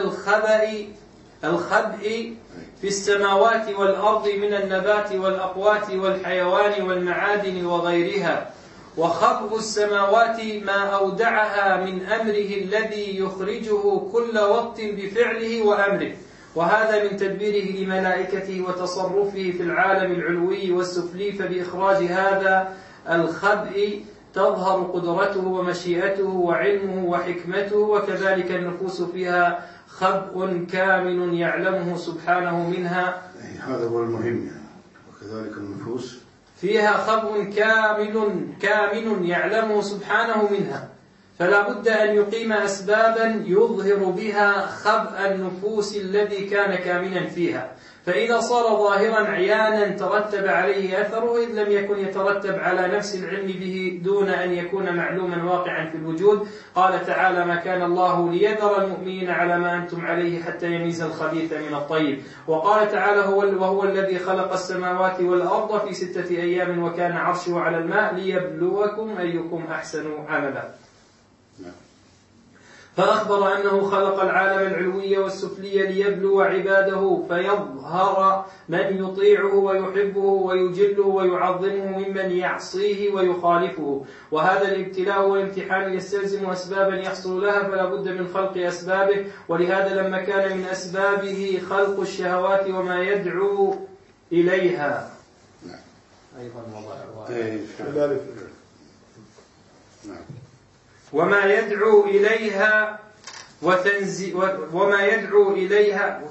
الخبء في السماوات والأرض من النبات والأقوات والحيوان والمعادن وغيرها، وخبء السماوات ما أودعها من أمره الذي يخرجه كل وقت بفعله وأمره، وهذا من تدبيره لملائكته وتصرفه في العالم العلوي والسفلي، فبإخراج هذا الخبء تظهر قدرته ومشيئته وعلمه وحكمته، وكذلك النفوس فيها خبء كامل يعلمه سبحانه منها. هذا هو المهم يعني. وكذلك النفوس فيها خبء كامل يعلمه سبحانه منها، فلا بد أن يقيم أسبابا يظهر بها خبء النفوس الذي كان كامنا فيها، فإذا صار ظاهرا عيانا ترتب عليه أثره، إذ لم يكن يترتب على نفس العلم به دون أن يكون معلوما واقعا في الوجود. قال تعالى: ما كان الله ليذر المؤمنين على ما أنتم عليه حتى يميز الخبيث من الطيب. وقال تعالى: وهو الذي خلق السماوات والأرض في 6 أيام وكان عرشه على الماء ليبلوكم أيكم أحسن عملا. فأخبر أنه خلق العالم العلوي والسفلي ليبلو عباده، فيظهر من يطيعه ويحبه ويجله ويعظمه ممن يعصيه ويخالفه. وهذا الابتلاء والامتحان يستلزم أسبابا يحصل لها، فلا بد من خلق أسبابه. ولهذا لما كان من أسبابه خلق الشهوات وما يدعو إليها أيضا وما يدعو إليها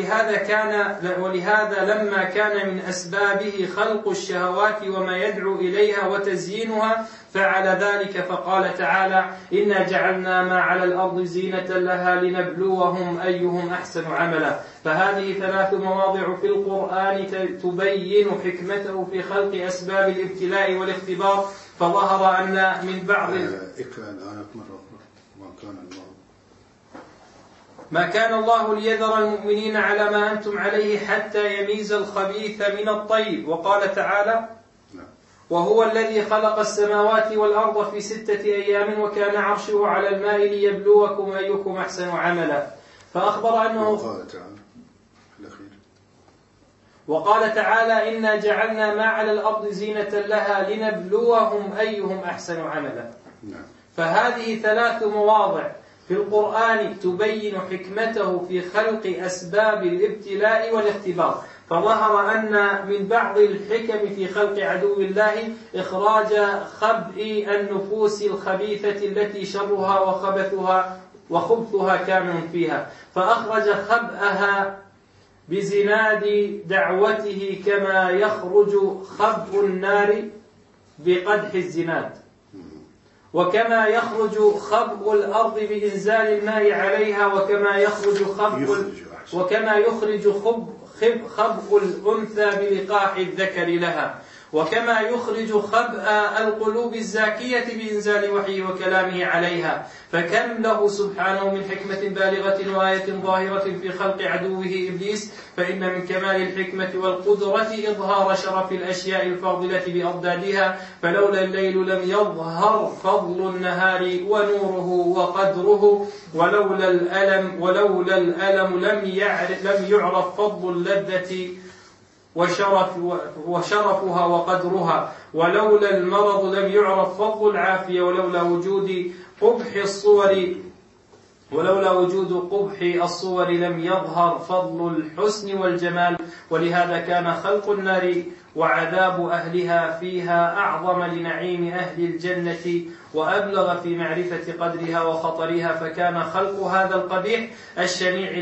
ولهذا لما كان من أسبابه خلق الشهوات وما يدعو إليها وتزيينها فعل ذلك، فقال تعالى: إنا جعلنا ما على الأرض زينة لها لنبلوهم أيهم أحسن عملا. فهذه 3 مواضع في القرآن تبين حكمته في خلق أسباب الابتلاء والاختبار. فظهر أن من بعض ما كان الله ليذر المؤمنين على ما أنتم عليه حتى يميز الخبيث من الطيب. وقال تعالى: وهو الذي خلق السماوات والأرض في 6 أيام وكان عرشه على الماء ليبلوكم أيكم أحسن عملا. فأخبر أنه وقال تعالى: إنا جعلنا ما على الأرض زينة لها لنبلوهم أيهم أحسن عملا. فهذه 3 مواضع في القرآن تبين حكمته في خلق أسباب الابتلاء والاختبار. فظهر أن من بعض الحكم في خلق عدو الله إخراج خبء النفوس الخبيثة التي شرها وخبثها كامن فيها، فأخرج خبأها بزناد دعوته كما يخرج خبء النار بقدح الزناد، وكما يخرج خبء الأرض بإنزال الماء عليها، وكما يخرج خبء الأنثى بلقاح الذكر لها، وكما يخرج خبأ القلوب الزاكية بإنزال وحيه وكلامه عليها. فكم له سبحانه من حكمة بالغة وآية ظاهرة في خلق عدوه إبليس. فإن من كمال الحكمة والقدرة إظهار شرف الأشياء الفاضلة بأضدادها، فلولا الليل لم يظهر فضل النهار ونوره وقدره، ولولا الألم لم يعرف فضل اللذة وشرفها وقدرها، ولولا المرض لم يعرف فضل العافية، ولولا وجود قبح الصور لم يظهر فضل الحسن والجمال. ولهذا كان خلق النار وعذاب أهلها فيها أعظم لنعيم أهل الجنة وأبلغ في معرفة قدرها وخطرها. فكان خلق هذا القبيح الشنيع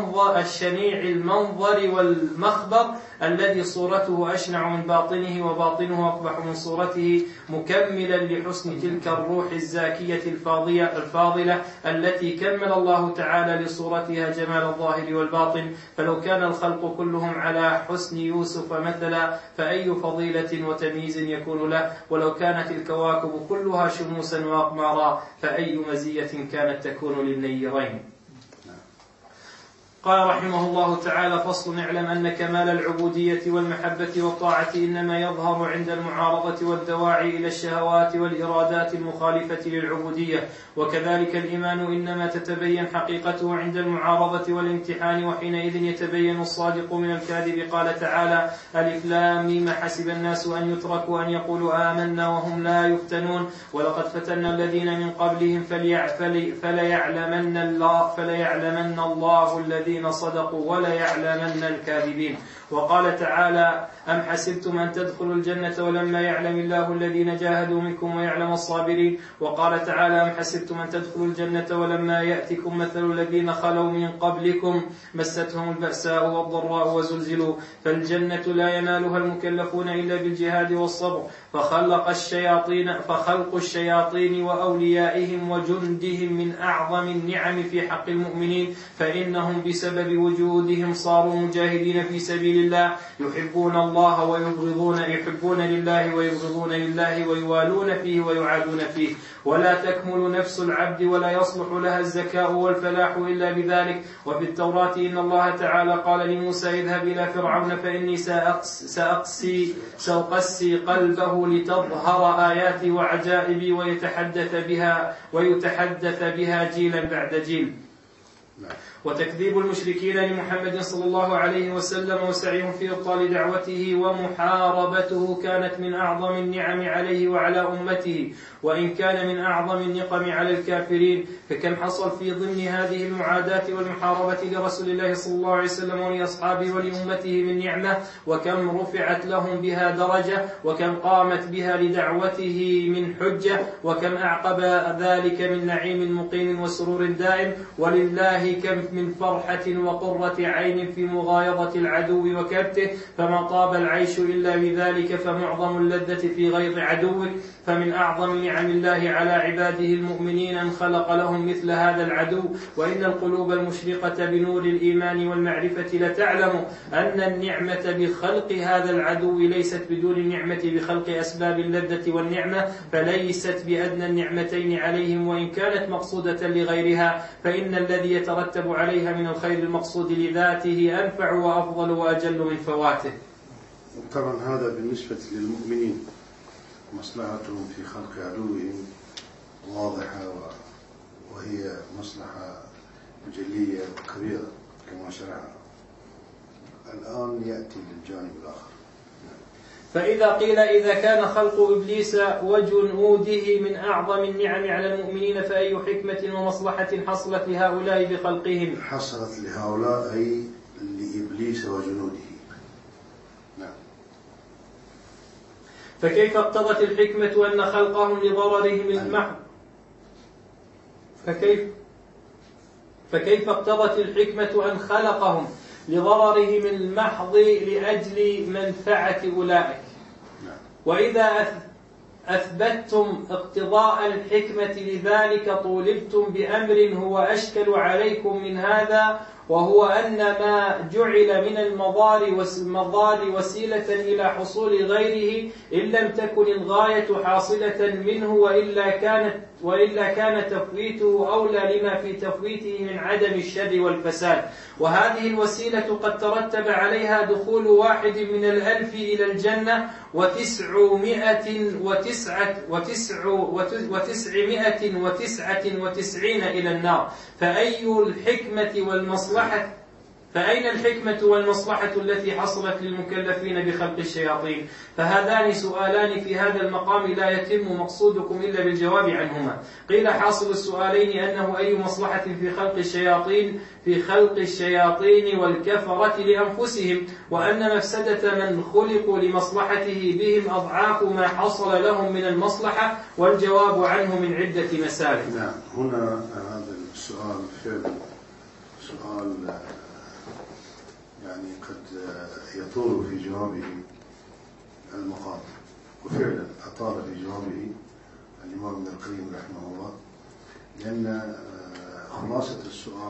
المنظر والمخبر الذي صورته أشنع من باطنه وباطنه أقبح من صورته مكملا لحسن تلك الروح الزاكية الفاضلة التي كمل الله تعالى لصورتها جمال الظاهر والباطن. فلو كان الخلق كلهم على حسن يوسف مثلا فأي فضيلة وتمييز يكون له، ولو كانت الكواكب كلها شموسا وأقمارا فأي مزية كانت تكون للنيرين. قال رحمه الله تعالى: فصل: اعلم أن كمال العبودية والمحبة والطاعة إنما يظهر عند المعارضة والدواعي إلى الشهوات والإرادات المخالفة للعبودية، وكذلك الإيمان إنما تتبين حقيقته عند المعارضة والامتحان، وحينئذ يتبين الصادق من الكاذب. قال تعالى: ألف لام ميم حسب الناس أن يتركوا أن يقولوا آمنا وهم لا يفتنون ولقد فتنا الذين من قبلهم فليعلمن الله الذين الذين صدقوا وليعلمن الكاذبين. وقال تعالى: أم حسبتم أن تدخلوا الجنة ولما يعلم الله الذين جاهدوا منكم ويعلم الصابرين. وقال تعالى: أم حسبتم أن تدخلوا الجنة ولما يأتكم مثل الذين خلوا من قبلكم مستهم البأساء والضراء وزلزلوا. فالجنة لا ينالها المكلفون إلا بالجهاد والصبر. فخلق الشياطين وأوليائهم وجندهم من أعظم النعم في حق المؤمنين، فإنهم بسبب وجودهم صاروا مجاهدين في سبيل الله، يحبون الله ويبغضون، يحبون لله ويبغضون لله، ويوالون فيه ويعادون فيه. ولا تكمل نفس العبد ولا يصلح لها الزكاء والفلاح إلا بذلك. وفي التوراة إن الله تعالى قال لموسى: اذهب إلى فرعون فإني سأقسي قلبه لتظهر آياتي وعجائبي ويتحدث بها جيلا بعد جيل. وتكذيب المشركين لمحمد صلى الله عليه وسلم وسعيهم في إبطال دعوته ومحاربته كانت من أعظم النعم عليه وعلى أمته، وإن كان من أعظم النقم على الكافرين. فكم حصل في ضمن هذه المعاداة والمحاربة لرسول الله صلى الله عليه وسلم ولأصحابه ولأمته من نعمة، وكم رفعت لهم بها درجة، وكم قامت بها لدعوته من حجة، وكم أعقب ذلك من نعيم مقيم وسرور دائم. ولله كم من فرحة وقرة عين في مغايظة العدو وكبته، فما طاب العيش إلا بذلك، فمعظم اللذة في غيظ عدوك. فمن أعظم نعم الله على عباده المؤمنين أن خلق لهم مثل هذا العدو. وإن القلوب المشرقة بنور الإيمان والمعرفة لتعلم أن النعمة بخلق هذا العدو ليست بدون النعمة بخلق أسباب اللذة والنعمة، فليست بأدنى النعمتين عليهم وإن كانت مقصودة لغيرها، فإن الذي يترتب عليها من الخير المقصود لذاته أنفع وأفضل وأجل من فواته. طبعا هذا بالنسبة للمؤمنين مصلحتهم في خلق عدوهم واضحة، وهي مصلحة جلية وكبيرة كما شرعها. الآن يأتي للجانب الآخر. فإذا قيل إذا كان خلق إبليس وجنوده من أعظم النعم على المؤمنين، فأي حكمة ومصلحة حصلت لهؤلاء بخلقهم؟ حصلت لهؤلاء أي لإبليس وجنوده. نعم. فكيف اقتضت الحكمة أن خلقهم لضررهم المحض؟ فكيف اقتضت الحكمة أن خلقهم لضررهم المحض لأجل منفعة أولئك؟ وإذا أثبتتم اقتضاء الحكمة لذلك طولبتم بأمر هو أشكل عليكم من هذا، وهو أن ما جعل من المضار وسيلة إلى حصول غيره إن لم تكن الغاية حاصلة منه، وإلا كان تفويته أولى لما في تفويته من عدم الشر والفساد. وهذه الوسيلة قد ترتب عليها دخول 1 من 1000 إلى الجنة و999 إلى النار. فأين الحكمة والمصلحة التي حصلت للمكلفين بخلق الشياطين؟ فهذان سؤالان في هذا المقام لا يتم مقصودكم إلا بالجواب عنهما. قيل حاصل السؤالين أنه أي مصلحة في خلق الشياطين والكفرة لأنفسهم، وأن مفسدة من خلقوا لمصلحته بهم أضعاف ما حصل لهم من المصلحة، والجواب عنه من عدة مسالك. نعم. هنا هذا السؤال فعلا سؤال يعني قد يطول في جوابه المقام، وفعلا أطال في جوابه الإمام ابن القيم رحمه الله، لأن خلاصة السؤال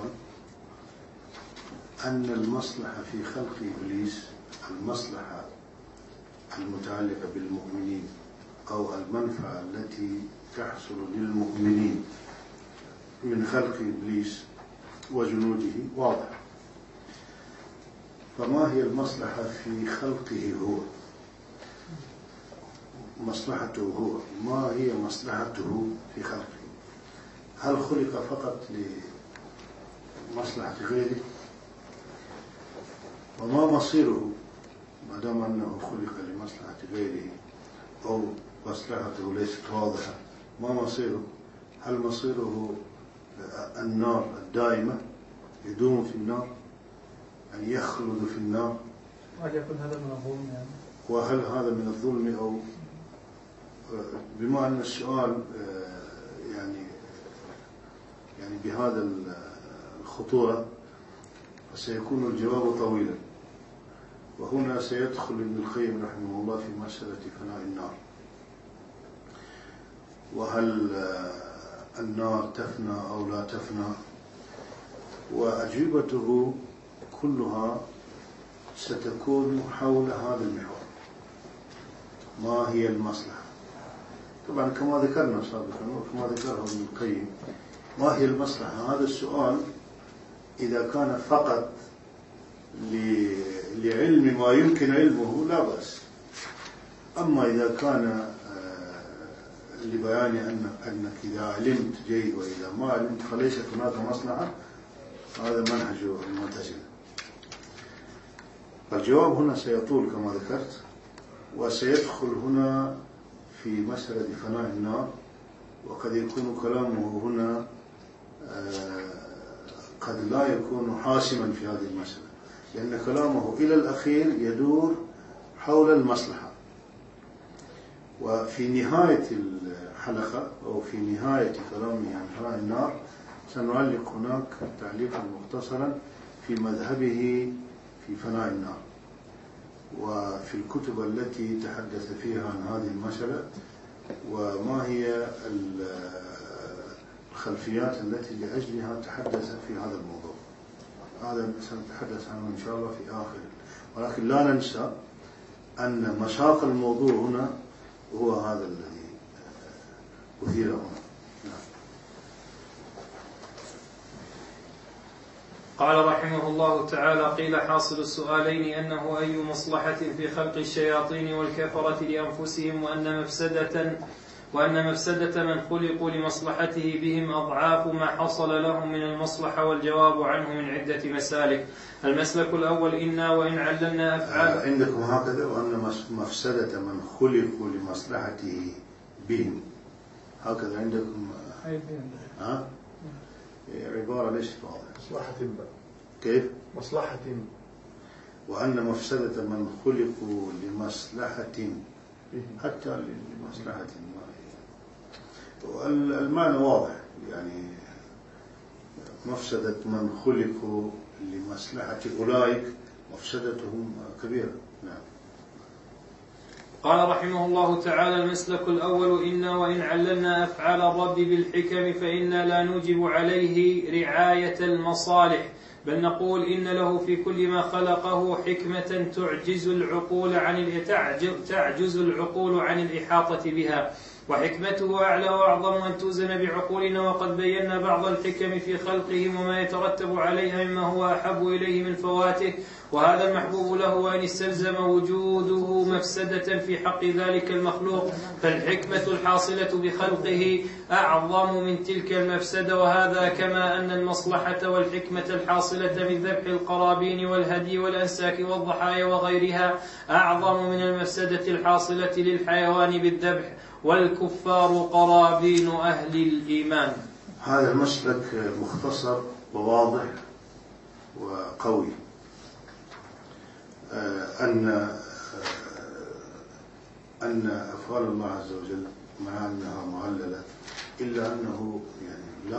أن المصلحة في خلق إبليس، المصلحة المتعلقة بالمؤمنين أو المنفعة التي تحصل للمؤمنين من خلق إبليس وجنوده واضح. فما هي المصلحة في خلقه هو؟ مصلحته هو، ما هي مصلحته في خلقه؟ هل خلق فقط لمصلحة غيره؟ وما مصيره ما دام أنه خلق لمصلحة غيره أو مصلحته ليست واضحة؟ ما مصيره؟ هل مصيره النار الدائمة يدوم في النار أن يخلد في النار؟ هل يكون هذا من الظلم يعني؟ وهل هذا من الظلم أو بما أن السؤال يعني بهذا الخطورة فسيكون الجواب طويلا، وهنا سيدخل ابن القيم رحمه الله في مسألة فناء النار، وهل النار تفنى أو لا تفنى، وأجوبته كلها ستكون حول هذا المحور: ما هي المصلحة؟ طبعا كما ذكرنا سابقا وكما ذكره ابن القيم، ما هي المصلحة؟ هذا السؤال إذا كان فقط لعلم ما يمكن علمه لا بأس، أما إذا كان لبيان أنك إذا علمت جيد وإذا ما علمت فليست هناك مصلحة، هذا منهج المعتزلة. الجواب هنا سيطول كما ذكرت، وسيدخل هنا في مسألة فناء النار، وقد يكون كلامه هنا قد لا يكون حاسما في هذه المسألة، لأن كلامه إلى الأخير يدور حول المصلحة. وفي نهاية الحلقة أو في نهاية كلامه عن فناء النار سنعلق هناك تعليقا مختصرا في مذهبه في فناء النار وفي الكتب التي تحدث فيها عن هذه المسألة، وما هي الخلفيات التي لأجلها تحدث في هذا الموضوع. هذا سنتحدث عنه إن شاء الله في آخر، ولكن لا ننسى أن مشاق الموضوع هنا هو هذا الذي أثير هنا. قال رحمه الله تعالى: قيل حاصل السؤالين أنه أي مصلحة في خلق الشياطين والكفرة لأنفسهم، وأن مفسدة من خلقوا لمصلحته بهم أضعاف ما حصل لهم من المصلحة، والجواب عنه من عدة مسالك. المسلك الأول: إنا وإن عللنا أفعال. عندكم هكذا: وأن مفسدة من خلقوا لمصلحته بهم، هكذا عندكم؟ عبارة ليست واضحة. مصلحة بقى. كيف؟ مصلحة. وأن مفسدة من خلقوا لمصلحة، حتى لمصلحة المعنى واضح، يعني مفسدة من خلقوا لمصلحة أولئك مفسدتهم كبيرة. نعم. قال رحمه الله تعالى: المسلك الأول: إنا وإن عللنا أفعال الرب بالحكم فإنا لا نوجب عليه رعاية المصالح، بل نقول إن له في كل ما خلقه حكمة تعجز العقول عن الإحاطة بها، وحكمته أعلى وأعظم أن توزن بعقولنا. وقد بينا بعض الحكم في خلقهم وما يترتب عليها مما هو أحب إليه من فواته، وهذا المحبوب له، وإن استلزم وجوده مفسدة في حق ذلك المخلوق فالحكمة الحاصلة بخلقه أعظم من تلك المفسدة. وهذا كما أن المصلحة والحكمة الحاصلة من ذبح القرابين والهدي والأنساك والضحايا وغيرها أعظم من المفسدة الحاصلة للحيوان بالذبح، والكفار قرابين أهل الإيمان. هذا المسلك مختصر وواضح وقوي، أن أفعال الله عز وجل مع أنها معللة إلا أنه يعني